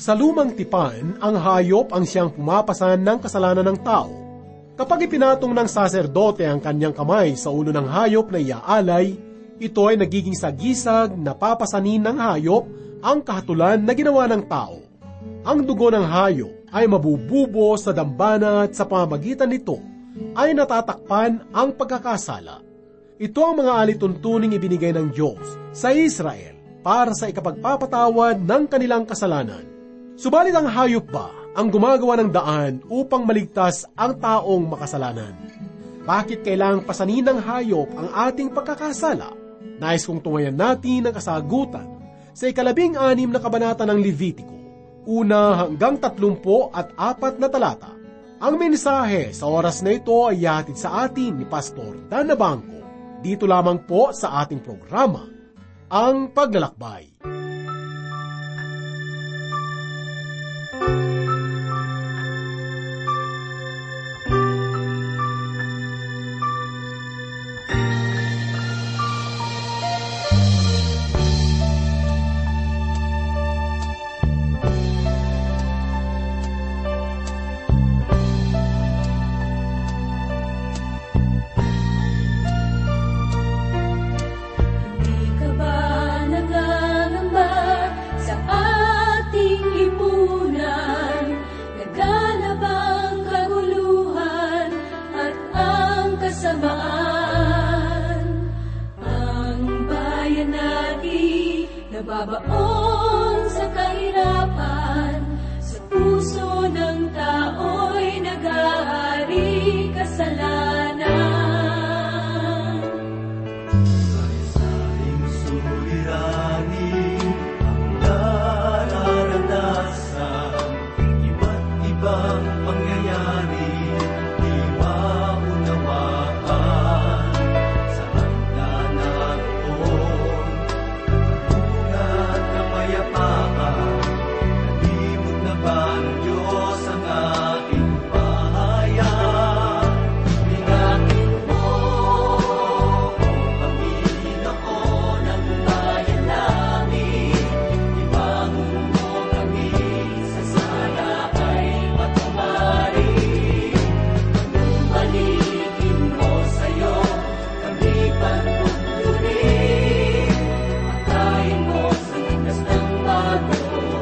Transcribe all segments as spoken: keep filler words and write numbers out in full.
Sa lumang tipan, ang hayop ang siyang pumapasan ng kasalanan ng tao. Kapag ipinatong ng saserdote ang kanyang kamay sa ulo ng hayop na iaalay, ito ay nagiging sagisag na papasanin ng hayop ang kahatulan na ginawa ng tao. Ang dugo ng hayop ay mabububo sa dambana at sa pamamagitan nito ay natatakpan ang pagkakasala. Ito ang mga alituntuning ibinigay ng Diyos sa Israel para sa ikapagpapatawad ng kanilang kasalanan. Subalit ang hayop ba ang gumagawa ng daan upang maligtas ang taong makasalanan? Bakit kailangang pasanin ng hayop ang ating pagkakasala? Nais kong tungayan natin ang kasagutan sa ikalabing anim na kabanata ng Levitiko, una hanggang tatlumpo at apat na talata. Ang mensahe sa oras na ito ay ihatid sa atin ni Pastor Dan Abangco, dito lamang po sa ating programa, Ang Paglalakbay. Nababaon sa kahirapan, sa puso ng tao'y nag-aari kasalanan. Sari-saring suliranin ang nararanasan, iba't ibang pangyayari di maunawaan. Sa handa naroon nalimot na ba ng Diyos ang ating bahayan? Pingatin mo, O Panginoon, ang bayan namin. Ibangon mo kami sa sala ay matumari. Panumbalikin mo sa'yo kami pagpupuri. Pagkain mo sa likas ng bago.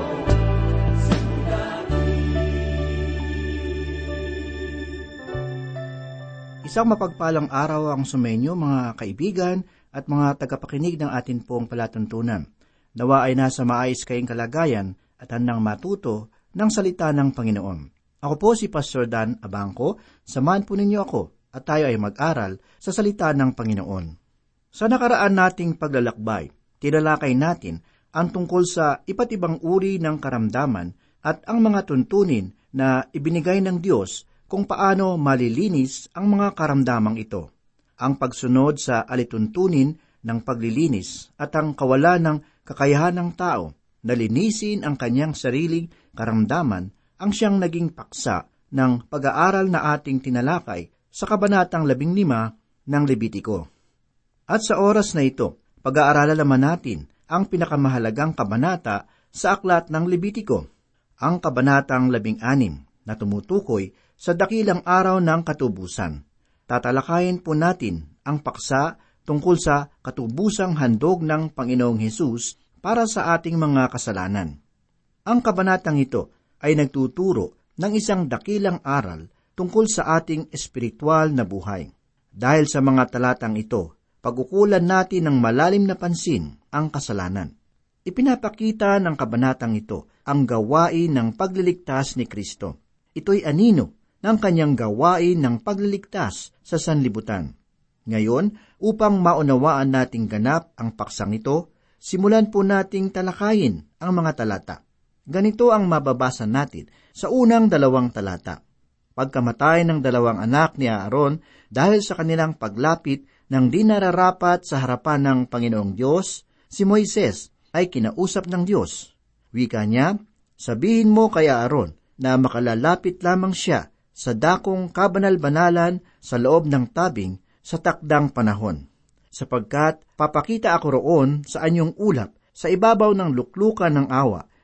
Isang mapagpalang araw ang sumenyo, mga kaibigan at mga tagapakinig ng atin pong palatuntunan. Nawa ay nasa maayos kayong kalagayan at handang matuto ng salita ng Panginoon. Ako po si Pastor Dan Abangco, samahan po ninyo ako at tayo ay mag-aral sa salita ng Panginoon. Sa nakaraan nating paglalakbay, tinalakay natin ang tungkol sa iba't ibang uri ng karamdaman at ang mga tuntunin na ibinigay ng Diyos kung paano malilinis ang mga karamdamang ito. Ang pagsunod sa alituntunin ng paglilinis at ang kawalan ng kakayahan ng tao na linisin ang kanyang sariling karamdaman ang siyang naging paksa ng pag-aaral na ating tinalakay sa kabanatang labing lima ng Levitiko. At sa oras na ito, pag-aaralan naman natin ang pinakamahalagang kabanata sa aklat ng Levitiko, ang kabanatang labing anim na tumutukoy sa dakilang araw ng katubusan. Tatalakayin po natin ang paksa tungkol sa katubusang handog ng Panginoong Hesus para sa ating mga kasalanan. Ang kabanatang ito ay nagtuturo ng isang dakilang aral tungkol sa ating espiritual na buhay. Dahil sa mga talatang ito, pag-ukulan natin ng malalim na pansin ang kasalanan. Ipinapakita ng kabanatang ito ang gawain ng pagliligtas ni Kristo. Ito'y anino ng kanyang gawain ng pagliligtas sa sanlibutan. Ngayon, upang maunawaan nating ganap ang paksang ito, simulan po nating talakayin ang mga talata. Ganito ang mababasa natin sa unang dalawang talata. Pagkamatay ng dalawang anak ni Aaron dahil sa kanilang paglapit ng di nararapat sa harapan ng Panginoong Diyos, si Moises ay kinausap ng Diyos. Wika niya, sabihin mo kay Aaron na makalalapit lamang siya sa dakong kabanal-banalan sa loob ng tabing sa takdang panahon, sapagkat papakita ako roon sa anyong ulap sa ibabaw ng luklukan ng awa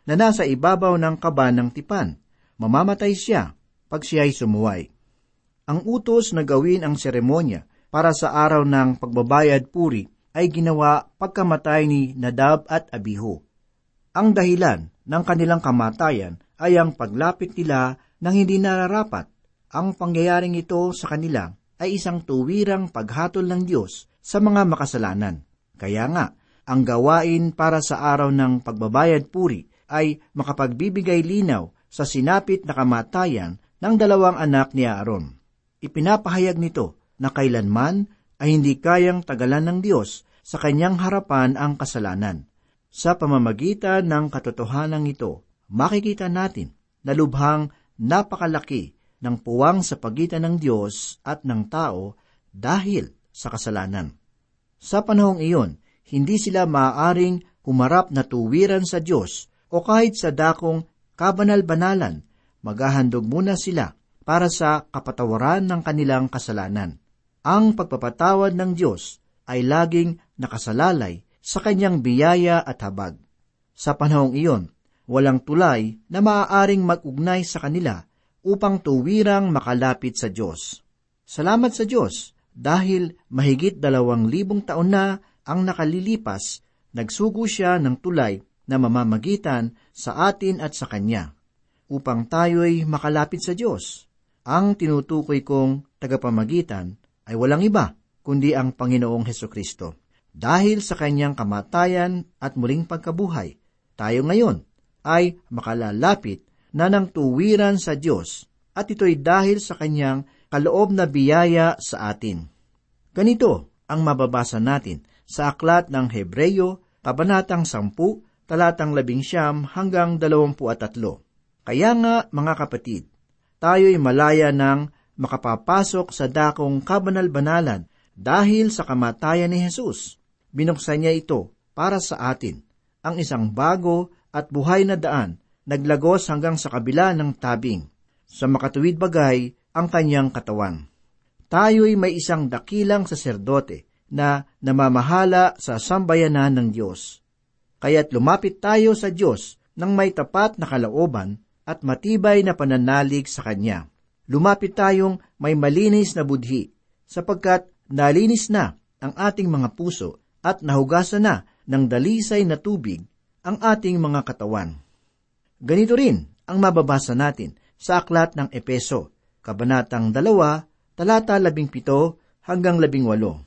na nasa ibabaw ng kaba ng tipan. Mamamatay siya pag siya'y sumuway. Ang utos na gawin ang seremonya para sa araw ng pagbabayad puri ay ginawa pagkamatay ni Nadab at Abihu. Ang dahilan ng kanilang kamatayan ay ang paglapit nila ng hindi nararapat. Ang pangyayaring ito sa kanila ay isang tuwirang paghatol ng Diyos sa mga makasalanan. Kaya nga, ang gawain para sa araw ng pagbabayad puri ay makapagbibigay linaw sa sinapit na kamatayan ng dalawang anak ni Aaron. Ipinapahayag nito na kailanman ay hindi kayang tagalan ng Diyos sa kanyang harapan ang kasalanan. Sa pamamagitan ng katotohanan ito, makikita natin na lubhang napakalaki ng puwang sa pagitan ng Diyos at ng tao dahil sa kasalanan. Sa panahong iyon, hindi sila maaaring humarap na tuwiran sa Diyos o kahit sa dakong kabanal-banalan, maghahandog muna sila para sa kapatawaran ng kanilang kasalanan. Ang pagpapatawad ng Diyos ay laging nakasalalay sa kanyang biyaya at habag. Sa panahong iyon, walang tulay na maaaring mag-ugnay sa kanila upang tuwirang makalapit sa Diyos. Salamat sa Diyos dahil mahigit dalawang libong taon na ang nakalilipas, nagsugo siya ng tulay na mamamagitan sa atin at sa Kanya, upang tayo'y makalapit sa Diyos. Ang tinutukoy kong tagapamagitan ay walang iba kundi ang Panginoong Hesukristo. Dahil sa Kanyang kamatayan at muling pagkabuhay, tayo ngayon ay makalalapit na ng tuwiran sa Diyos, at ito'y dahil sa Kanyang kaloob na biyaya sa atin. Ganito ang mababasa natin sa aklat ng Hebreyo, kabanatang sampu, talatang labing siyam hanggang dalawampu at tatlo. Kaya nga, mga kapatid, tayo'y malaya ng makapapasok sa dakong kabanal-banalan dahil sa kamatayan ni Jesus. Binuksan niya ito para sa atin, ang isang bago at buhay na daan, naglagos hanggang sa kabila ng tabing. Sa makatuwid bagay, ang kanyang katawan. Tayo'y may isang dakilang saserdote na namamahala sa sambayanan ng Diyos. Kaya't lumapit tayo sa Diyos ng may tapat na kalooban at matibay na pananalig sa Kanya. Lumapit tayong may malinis na budhi, sapagkat nalinis na ang ating mga puso at nahugasan na ng dalisay na tubig ang ating mga katawan. Ganito rin ang mababasa natin sa aklat ng Epeso, kabanatang dalawa, talata labing pito hanggang labing walo.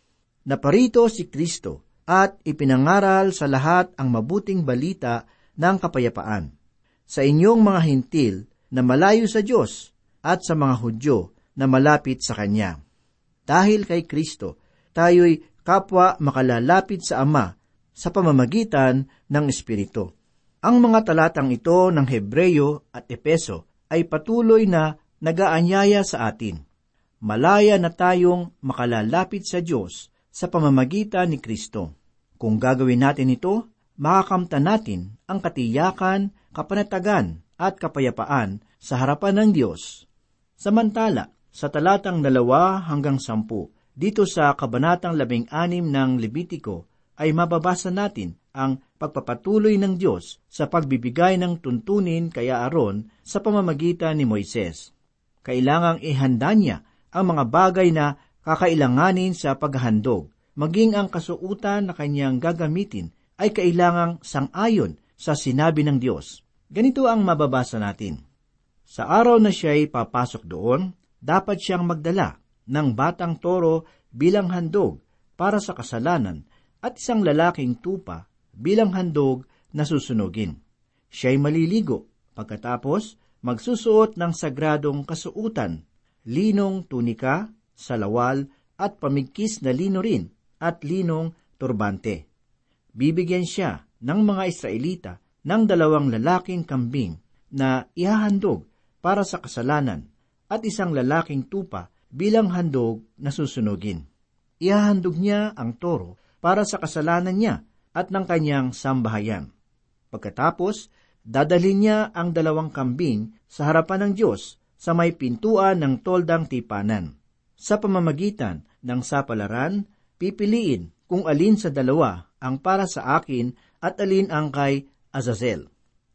Naparito si Kristo at ipinangaral sa lahat ang mabuting balita ng kapayapaan. Sa inyong mga hintil na malayo sa Diyos at sa mga Hudyo na malapit sa Kanya. Dahil kay Kristo, tayo'y kapwa makalalapit sa Ama sa pamamagitan ng Espiritu. Ang mga talatang ito ng Hebreyo at Epeso ay patuloy na nagaanyaya sa atin. Malaya na tayong makalalapit sa Diyos sa pamamagitan ni Kristo. Kung gagawin natin ito, makakamtan natin ang katiyakan, kapanatagan at kapayapaan sa harapan ng Diyos. Samantala, sa talatang dalawa hanggang sampu, dito sa kabanatang labing anim ng Levitiko, ay mababasa natin ang pagpapatuloy ng Diyos sa pagbibigay ng tuntunin kay Aaron sa pamamagitan ni Moises. Kailangang ihanda niya ang mga bagay na kakailanganin sa paghahandog, maging ang kasuutan na kanyang gagamitin ay kailangang sang-ayon sa sinabi ng Diyos. Ganito ang mababasa natin. Sa araw na siya'y papasok doon, dapat siyang magdala ng batang toro bilang handog para sa kasalanan at isang lalaking tupa bilang handog na susunugin. Siya'y maliligo, pagkatapos magsusuot ng sagradong kasuutan, linong tunika, salawal at pamigkis na lino rin at linong turbante. Bibigyan siya ng mga Israelita ng dalawang lalaking kambing na ihahandog para sa kasalanan at isang lalaking tupa bilang handog na susunugin. Ihahandog niya ang toro para sa kasalanan niya at ng kanyang sambahayan. Pagkatapos, dadalhin niya ang dalawang kambing sa harapan ng Diyos sa may pintuan ng toldang tipanan. Sa pamamagitan ng sapalaran, pipiliin kung alin sa dalawa ang para sa akin at alin ang kay Azazel.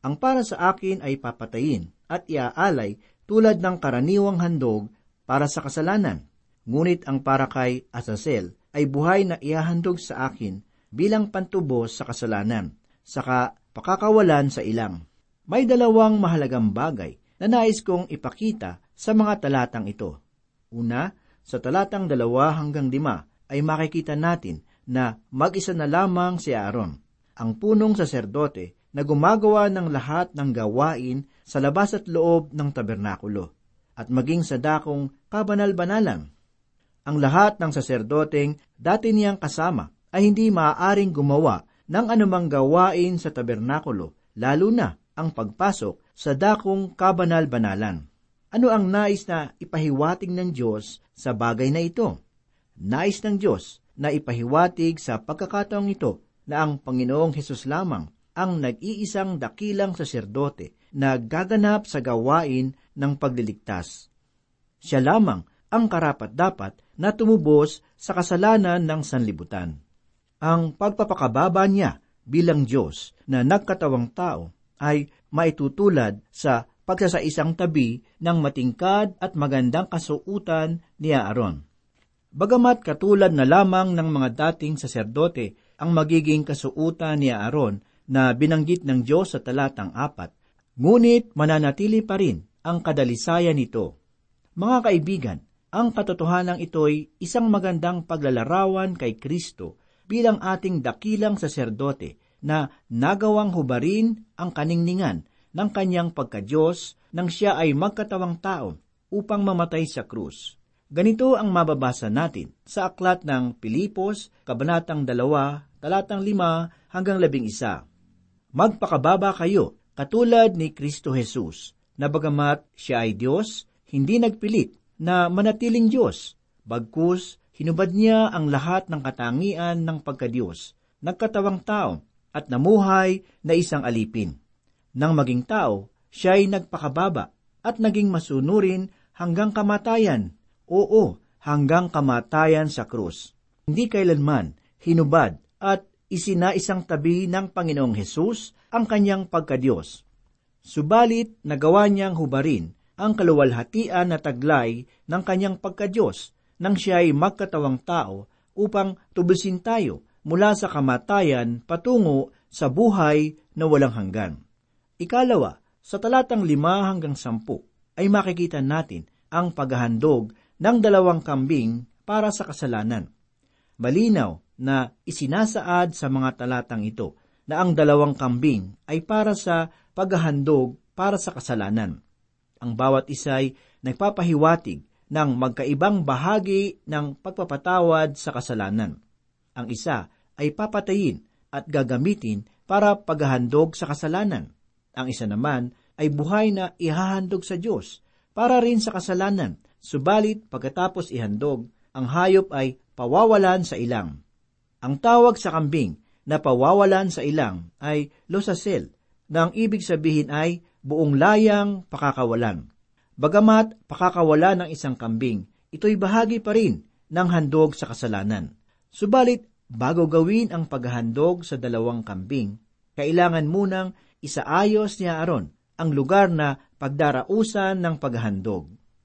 Ang para sa akin ay papatayin at iaalay tulad ng karaniwang handog para sa kasalanan. Ngunit ang para kay Azazel ay buhay na ihahandog sa akin bilang pantubos sa kasalanan, saka pakakawalan sa ilang. May dalawang mahalagang bagay na nais kong ipakita sa mga talatang ito. Una, sa talatang dalawa hanggang lima ay makikita natin na mag-isa na lamang si Aaron, ang punong saserdote na gumagawa ng lahat ng gawain sa labas at loob ng tabernakulo, at maging sa dakong kabanal-banalan. Ang lahat ng saserdoteng dati niyang kasama ay hindi maaaring gumawa ng anumang gawain sa tabernakulo, lalo na ang pagpasok sa dakong kabanal-banalan. Ano ang nais na ipahiwatig ng Diyos sa bagay na ito? Nais ng Diyos na ipahiwatig sa pagkakataong ito na ang Panginoong Hesus lamang ang nag-iisang dakilang saserdote na gaganap sa gawain ng pagliligtas. Siya lamang ang karapat-dapat na tumubos sa kasalanan ng sanlibutan. Ang pagpapakababa niya bilang Diyos na nagkatawang tao ay maitutulad sa pagsasaisang tabi ng matingkad at magandang kasuutan ni Aaron. Bagamat katulad na lamang ng mga dating saserdote ang magiging kasuutan ni Aaron na binanggit ng Diyos sa talatang apat, ngunit mananatili pa rin ang kadalisayan nito. Mga kaibigan, ang katotohanan ito'y isang magandang paglalarawan kay Kristo bilang ating dakilang saserdote na nagawang hubarin ang kaningningan ng kanyang pagka-Diyos nang siya ay magkatawang tao upang mamatay sa krus. Ganito ang mababasa natin sa aklat ng Pilipos, kabanatang dalawa, talatang lima hanggang labing isa. Magpakababa kayo katulad ni Kristo Jesus, na bagamat siya ay Diyos, hindi nagpilit na manatiling Diyos, bagkus hinubad niya ang lahat ng katangian ng pagka-Diyos, nagkatawang tao at namuhay na isang alipin. Nang maging tao, siya ay nagpakababa at naging masunurin hanggang kamatayan, oo, hanggang kamatayan sa krus. Hindi kailanman hinubad at isinaisang tabi ng Panginoong Hesus ang kanyang pagka-Diyos. Subalit, nagawa niyang hubarin ang kaluwalhatian na taglay ng kanyang pagka-Diyos nang siya ay magkatawang tao upang tubusin tayo mula sa kamatayan patungo sa buhay na walang hanggan. Ikalawa, sa talatang lima hanggang sampu ay makikita natin ang paghahandog ng dalawang kambing para sa kasalanan. Malinaw na isinasaad sa mga talatang ito na ang dalawang kambing ay para sa paghahandog para sa kasalanan. Ang bawat isa ay nagpapahiwatig ng magkaibang bahagi ng pagpapatawad sa kasalanan. Ang isa ay papatayin at gagamitin para paghahandog sa kasalanan. Ang isa naman ay buhay na ihahandog sa Diyos para rin sa kasalanan, subalit pagkatapos ihandog, ang hayop ay pawawalan sa ilang. Ang tawag sa kambing na pawawalan sa ilang ay losasel, na ang ibig sabihin ay buong layang pakakawalan. Bagamat pakakawalan ng isang kambing, ito'y bahagi pa rin ng handog sa kasalanan. Subalit, bago gawin ang paghahandog sa dalawang kambing, kailangan munang isaayos ni Aaron ang lugar na pagdarausan ng paghahandog.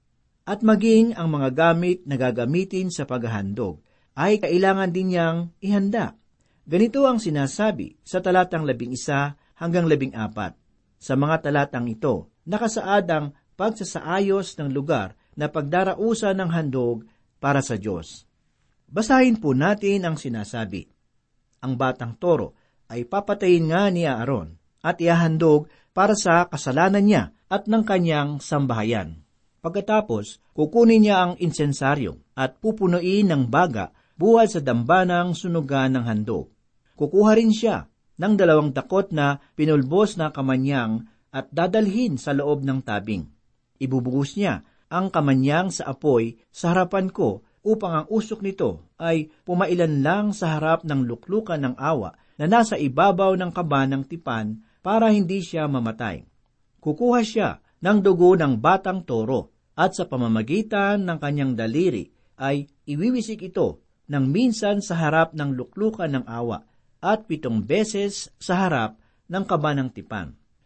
At maging ang mga gamit na gagamitin sa paghahandog ay kailangan din niyang ihanda. Ganito ang sinasabi sa talatang labing isa hanggang labing apat. Sa mga talatang ito, nakasaad ang pagsasaayos ng lugar na pagdarausan ng handog para sa Diyos. Basahin po natin ang sinasabi. Ang batang toro ay papatayin nga ni Aaron at ihahandog para sa kasalanan niya at ng kanyang sambahayan. Pagkatapos, kukunin niya ang insensaryo at pupunuin ng baga buwal sa dambanang sunugan ng handog. Kukuha rin siya ng dalawang takot na pinulbos na kamanyang at dadalhin sa loob ng tabing. Ibubugos niya ang kamanyang sa apoy sa harapan ko upang ang usok nito ay pumailan lang sa harap ng luklukan ng awa na nasa ibabaw ng kaba ng tipan para hindi siya mamatay. Kukuha siya ng dugo ng batang toro at sa pamamagitan ng kanyang daliri ay iwiwisik ito ng minsan sa harap ng luklukan ng awa at pitong beses sa harap ng kaba ng tipan.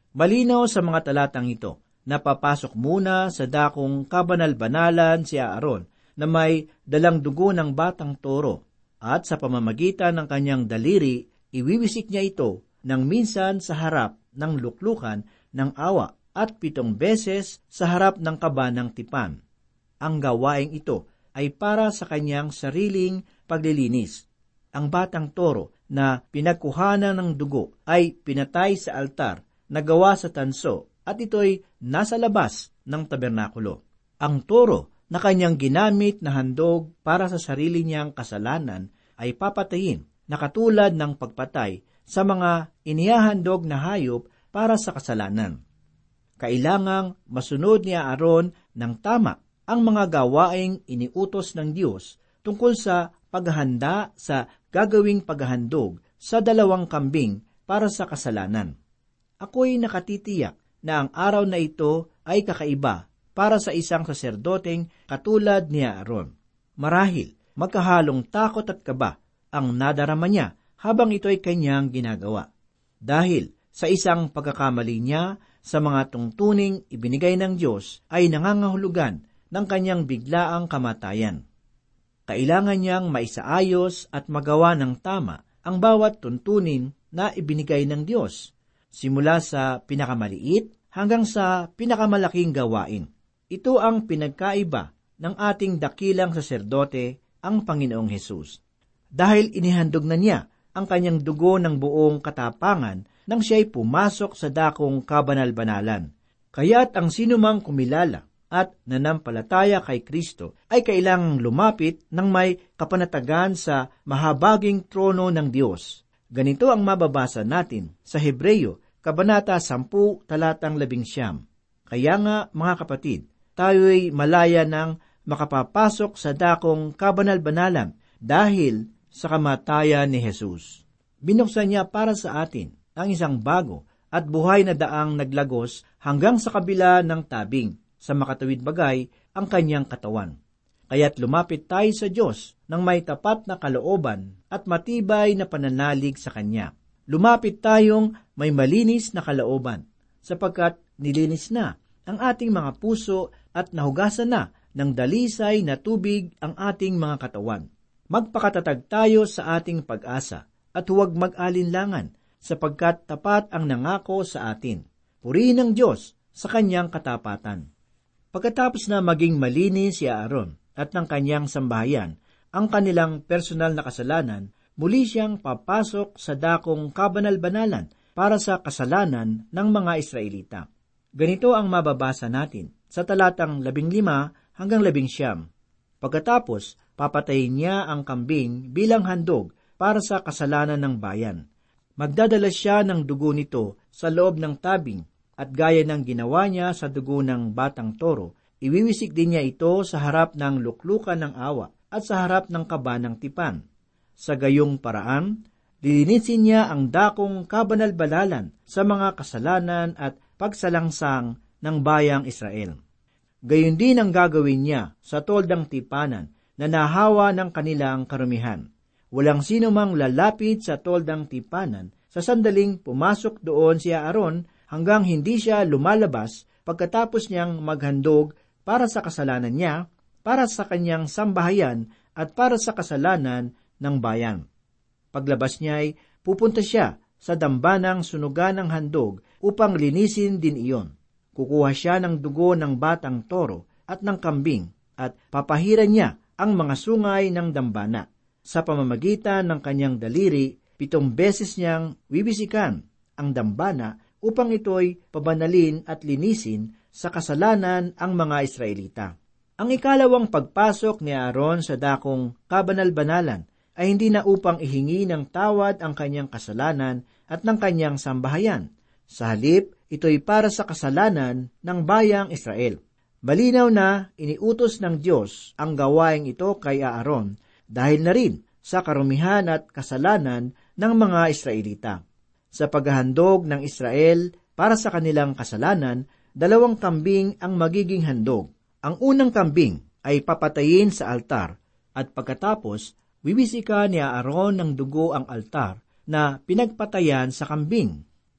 Malinaw sa mga talatang ito, napapasok muna sa dakong kabanal-banalan si Aaron na may dalang dugo ng batang toro, at sa pamamagitan ng kanyang daliri, iwiwisik niya ito nang minsan sa harap ng luklukan ng awa at pitong beses sa harap ng kaba ng tipan. Ang gawaing ito ay para sa kanyang sariling paglilinis. Ang batang toro na pinagkuhanan ng dugo ay pinatay sa altar na gawa sa tanso at ito'y nasa labas ng tabernakulo. Ang toro na kanyang ginamit na handog para sa sarili niyang kasalanan ay papatayin na katulad ng pagpatay sa mga inihahandog na hayop para sa kasalanan. Kailangang masunod ni Aaron ng tama ang mga gawaing iniutos ng Diyos tungkol sa paghahanda sa gagawing paghahandog sa dalawang kambing para sa kasalanan. Ako'y nakatitiyak na ang araw na ito ay kakaiba para sa isang saserdoteng katulad ni Aaron. Marahil, magkahalong takot at kaba ang nadarama niya habang ito'y kanyang ginagawa. Dahil sa isang pagkakamali niya sa mga tungtuning ibinigay ng Diyos ay nangangahulugan ng kanyang biglaang kamatayan. Kailangan niyang maisaayos at magawa ng tama ang bawat tuntunin na ibinigay ng Diyos, simula sa pinakamaliit hanggang sa pinakamalaking gawain. Ito ang pinagkaiba ng ating dakilang saserdote, ang Panginoong Hesus. Dahil inihandog na niya ang kanyang dugo ng buong katapangan nang siya'y pumasok sa dakong kabanal-banalan. Kaya't ang sinumang kumilala at nanampalataya kay Kristo ay kailangang lumapit ng may kapanatagan sa mahabaging trono ng Diyos. Ganito ang mababasa natin sa Hebreyo, Kabanata sampu, talatang labing siyam. Kaya nga, mga kapatid, tayo'y malaya ng makapapasok sa dakong kabanal-banalan dahil sa kamatayan ni Jesus. Binuksan niya para sa atin ang isang bago at buhay na daang naglagos hanggang sa kabila ng tabing, sa makatawid bagay ang kanyang katawan. Kaya't lumapit tayo sa Diyos ng may tapat na kalooban at matibay na pananalig sa Kanya. Lumapit tayong may malinis na kalooban, sapagkat nilinis na ang ating mga puso at nahugasan na ng dalisay na tubig ang ating mga katawan. Magpakatatag tayo sa ating pag-asa at huwag mag-alinlangan, sapagkat tapat ang nangako sa atin. Purihin ng Diyos sa Kanyang katapatan. Pagkatapos na maging malinis si Aaron at ng kanyang sambahayan ang kanilang personal na kasalanan, muli siyang papasok sa dakong kabanal-banalan para sa kasalanan ng mga Israelita. Ganito ang mababasa natin sa talatang labing lima hanggang labing siyam. Pagkatapos, papatayin niya ang kambing bilang handog para sa kasalanan ng bayan. Magdadala siya ng dugo nito sa loob ng tabing, at gaya ng ginawa niya sa dugo ng batang toro, iwiwisik din niya ito sa harap ng luklukan ng awa at sa harap ng kaba ng tipan. Sa gayong paraan, lilinisin niya ang dakong kabanal-banalan sa mga kasalanan at pagsalangsang ng bayang Israel. Gayon din ang gagawin niya sa toldang tipanan na nahawa ng kanilang karumihan. Walang sino mang lalapit sa toldang tipanan sa sandaling pumasok doon si Aaron hanggang hindi siya lumalabas pagkatapos niyang maghandog para sa kasalanan niya, para sa kanyang sambahayan at para sa kasalanan ng bayan. Paglabas niya ay pupunta siya sa dambanang sunugan ng handog upang linisin din iyon. Kukuha siya ng dugo ng batang toro at ng kambing at papahiran niya ang mga sungay ng dambana. Sa pamamagitan ng kanyang daliri, pitong beses niyang wibisikan ang dambana upang ito'y pabanalin at linisin sa kasalanan ang mga Israelita. Ang ikalawang pagpasok ni Aaron sa dakong kabanal-banalan ay hindi na upang ihingi ng tawad ang kanyang kasalanan at ng kanyang sambahayan. Sa halip, ito'y para sa kasalanan ng bayang Israel. Malinaw na iniutos ng Diyos ang gawaing ito kay Aaron dahil na rin sa karumihan at kasalanan ng mga Israelita. Sa paghahandog ng Israel para sa kanilang kasalanan, dalawang kambing ang magiging handog. Ang unang kambing ay papatayin sa altar at pagkatapos, wiwisika ni Aaron ng dugo ang altar na pinagpatayan sa kambing.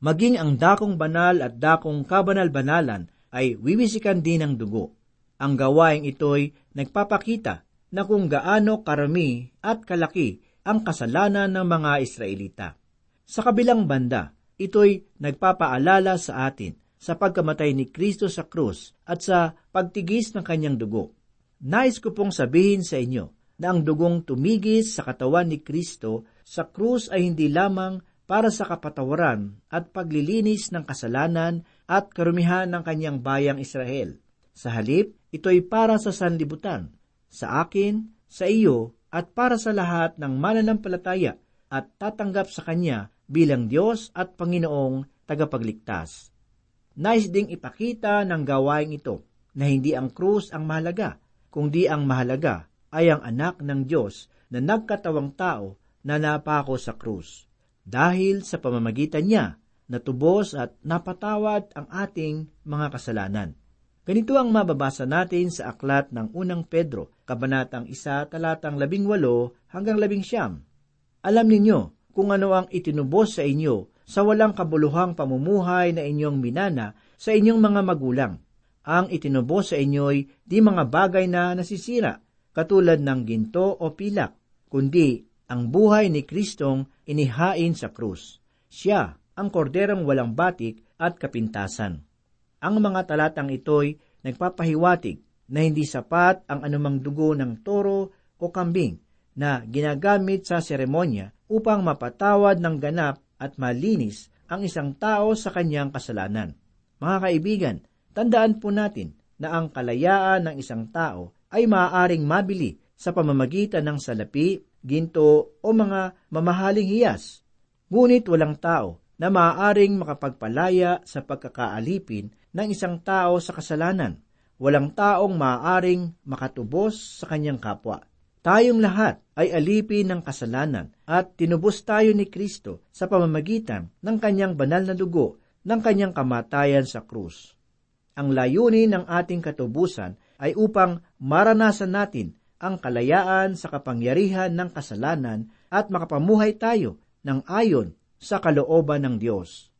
Maging ang dakong banal at dakong kabanal-banalan ay wiwisikan din ng dugo. Ang gawaing ito'y nagpapakita na kung gaano karami at kalaki ang kasalanan ng mga Israelita. Sa kabilang banda, ito'y nagpapaalala sa atin sa pagkamatay ni Kristo sa krus at sa pagtigis ng kanyang dugo. Nais ko pong sabihin sa inyo na ang dugong tumigis sa katawan ni Kristo sa krus ay hindi lamang para sa kapatawaran at paglilinis ng kasalanan at karumihan ng kanyang bayang Israel. Sa halip, ito'y para sa sanlibutan, sa akin, sa iyo, at para sa lahat ng mananampalataya at tatanggap sa Kanya bilang Diyos at Panginoong tagapagligtas. Nais ding ipakita ng gawaing ito na hindi ang krus ang mahalaga, kundi ang mahalaga ay ang anak ng Diyos na nagkatawang tao na napako sa krus. Dahil sa pamamagitan niya, natubos at napatawad ang ating mga kasalanan. Ganito ang mababasa natin sa aklat ng unang Pedro, kabanatang isa, talatang labing walo hanggang labing siyam. Alam ninyo kung ano ang itinubos sa inyo sa walang kabuluhang pamumuhay na inyong minana sa inyong mga magulang. Ang itinubos sa inyo'y di mga bagay na nasisira, katulad ng ginto o pilak, kundi ang buhay ni Kristong inihain sa krus. Siya ang korderong walang batik at kapintasan. Ang mga talatang ito'y nagpapahiwatig na hindi sapat ang anumang dugo ng toro o kambing na ginagamit sa seremonya upang mapatawad ng ganap at malinis ang isang tao sa kanyang kasalanan. Mga kaibigan, tandaan po natin na ang kalayaan ng isang tao ay maaaring mabili sa pamamagitan ng salapi, ginto o mga mamahaling hiyas. Ngunit walang tao na maaaring makapagpalaya sa pagkakaalipin ng isang tao sa kasalanan. Walang taong maaaring makatubos sa kanyang kapwa. Tayong lahat ay alipin ng kasalanan at tinubos tayo ni Kristo sa pamamagitan ng kanyang banal na dugo ng kanyang kamatayan sa krus. Ang layunin ng ating katubusan ay upang maranasan natin ang kalayaan sa kapangyarihan ng kasalanan at makapamuhay tayo ng ayon sa kalooban ng Diyos.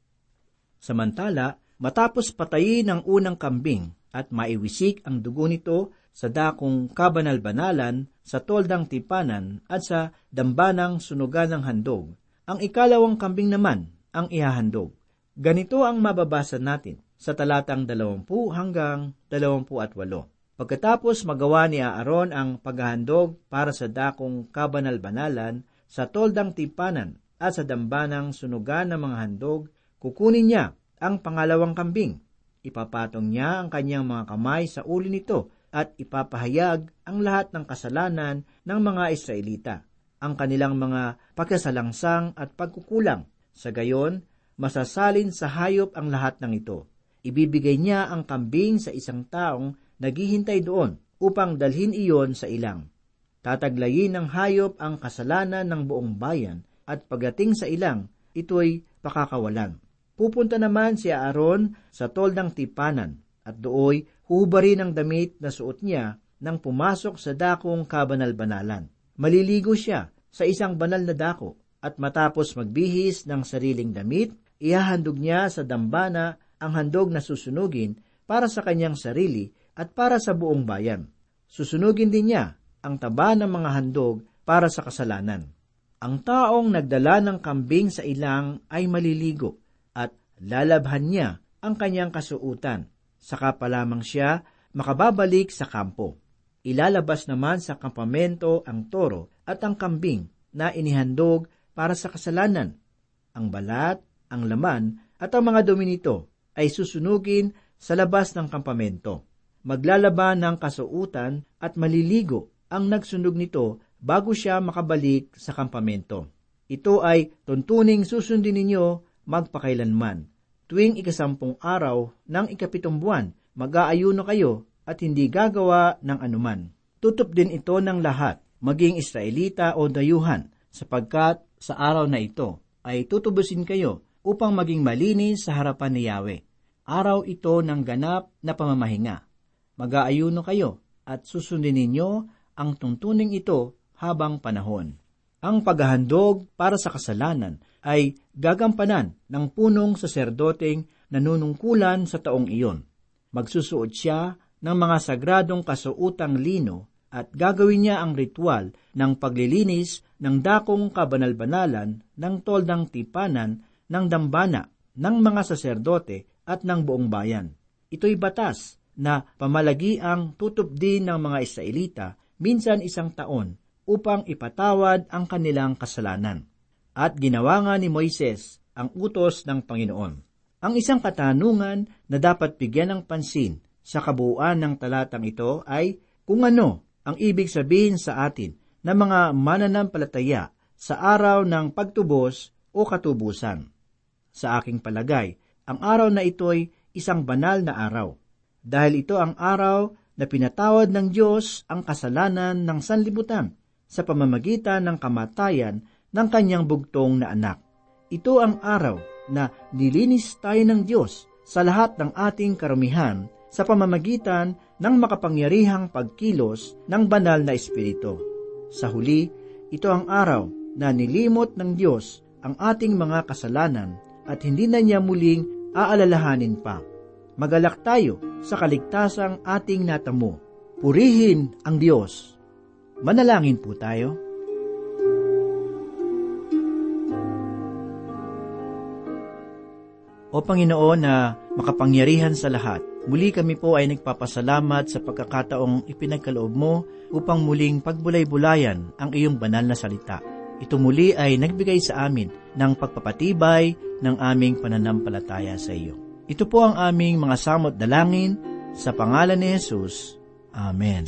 Samantala, matapos patayin ang unang kambing at maiwisik ang dugo nito sa dakong kabanal-banalan, sa toldang tipanan at sa dambanang sunugan ng handog, ang ikalawang kambing naman ang ihahandog. Ganito ang mababasa natin sa talatang dalawampu hanggang dalawampu at walo. Pagkatapos magawa ni Aaron ang paghahandog para sa dakong kabanal-banalan, sa toldang tipanan at sa dambanang sunugan ng mga handog, kukunin niya ang pangalawang kambing. Ipapatong niya ang kanyang mga kamay sa ulo nito at ipapahayag ang lahat ng kasalanan ng mga Israelita, ang kanilang mga pagkasalangsang at pagkukulang. Sa gayon, masasalin sa hayop ang lahat ng ito. Ibibigay niya ang kambing sa isang taong naghihintay doon upang dalhin iyon sa ilang. Tataglayin ng hayop ang kasalanan ng buong bayan at pagdating sa ilang, ito'y pakakawalan. Pupunta naman si Aaron sa toldang tipanan at dooy huhubarin ang damit na suot niya nang pumasok sa dakong kabanal-banalan. Maliligo siya sa isang banal na dako at matapos magbihis ng sariling damit, ihahandog niya sa dambana ang handog na susunugin para sa kanyang sarili at para sa buong bayan. Susunugin din niya ang taba ng mga handog para sa kasalanan. Ang taong nagdala ng kambing sa ilang ay maliligo at lalabhan niya ang kanyang kasuutan. Saka pa lamang siya makababalik sa kampo. Ilalabas naman sa kampamento ang toro at ang kambing na inihandog para sa kasalanan. Ang balat, ang laman at ang mga dumi nito ay susunugin sa labas ng kampamento. Maglalaban ng kasuutan at maliligo ang nagsunog nito bago siya makabalik sa kampamento. Ito ay tuntuning susundin ninyo magpakailanman. Tuwing ikasampung araw ng ikapitong buwan, mag-aayuno kayo at hindi gagawa ng anuman. Tutup din ito ng lahat, maging Israelita o dayuhan, sapagkat sa araw na ito ay tutubusin kayo upang maging malinis sa harapan ni Yahweh. Araw ito ng ganap na pamamahinga. Mag-aayuno kayo at susundin ninyo ang tuntuning ito habang panahon. Ang paghahandog para sa kasalanan ay gagampanan ng punong saserdoteng nanunungkulan sa taong iyon. Magsusuot siya ng mga sagradong kasuotang lino at gagawin niya ang ritual ng paglilinis ng dakong kabanal-banalan ng toldang tipanan ng dambana ng mga saserdote at ng buong bayan. Ito'y batas na pamalagiang tutupdin ng mga Israelita minsan isang taon upang ipatawad ang kanilang kasalanan. At ginawa nga ni Moises ang utos ng Panginoon. Ang isang katanungan na dapat bigyan ng pansin sa kabuuan ng talatang ito ay kung ano ang ibig sabihin sa atin ng mga mananampalataya sa araw ng pagtubos o katubusan. Sa aking palagay, ang araw na ito'y isang banal na araw, dahil ito ang araw na pinatawad ng Diyos ang kasalanan ng sanlibutan sa pamamagitan ng kamatayan ng kanyang bugtong na anak. Ito ang araw na nilinis tayo ng Diyos sa lahat ng ating karumihan sa pamamagitan ng makapangyarihang pagkilos ng banal na Espiritu. Sa huli, ito ang araw na nilimot ng Diyos ang ating mga kasalanan at hindi na niya muling aalalahanin pa. Magalak tayo sa kaligtasang ating natamo. Purihin ang Diyos. Manalangin po tayo. O Panginoon na makapangyarihan sa lahat, muli kami po ay nagpapasalamat sa pagkakataong ipinagkaloob mo upang muling pagbulay-bulayan ang iyong banal na salita. Ito muli ay nagbigay sa amin ng pagpapatibay ng aming pananampalataya sa iyo. Ito po ang aming mga samot dalangin sa pangalan ni Jesus. Amen.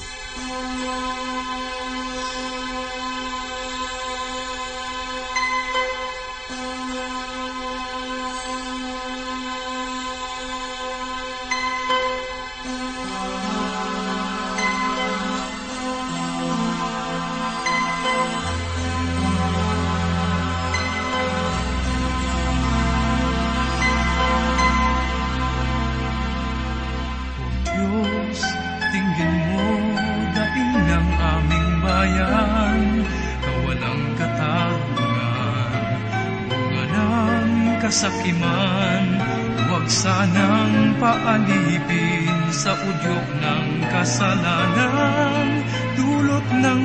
Kasakiman, huwag sanang paalipin sa udyok ng kasalanan, dulot ng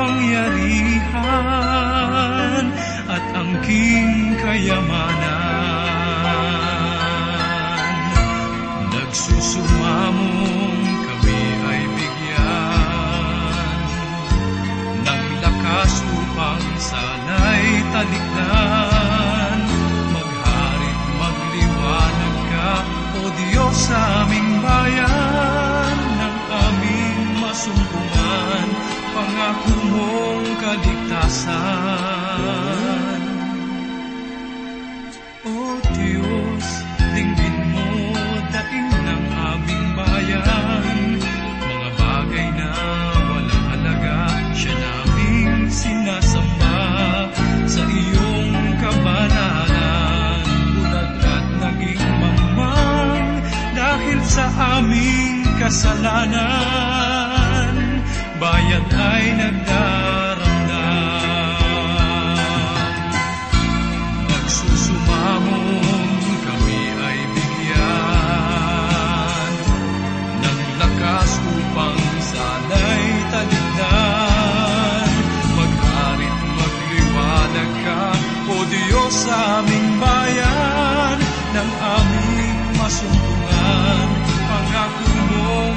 kapangyarihan at angking kayamanan. Nagsusumamong kami ay bigyan ng lakas upang sana'y talikdan. O Diyos sa aming bayan, ng aming masumpungan, pangako mong kaligtasan. O Diyos, dinggin mo dating ng aming bayan, mga bagay na walang halaga, siya naming sinasamba sa iyong kabanalan. Bulag at naging dahil sa aming kasalanan, bayan ay nagdaramdam. Nagsusumamong kami ay bigyan ng lakas upang sana'y talikdan. Magharit magliwanag ka, O Diyos, sa aming bayan, ng aming masumpungan, pangako mong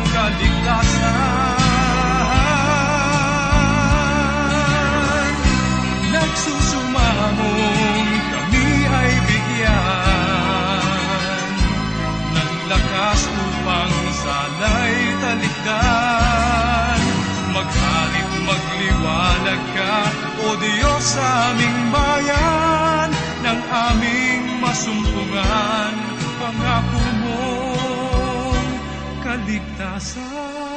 kaligtasan. Nagsusumamong kami ay bigyan ng lakas upang sana'y talikdan. Maghalit magliwanag ka, O Diyos, sa aming bayan, ng aming masumpungan, pangako mong kaligtasan.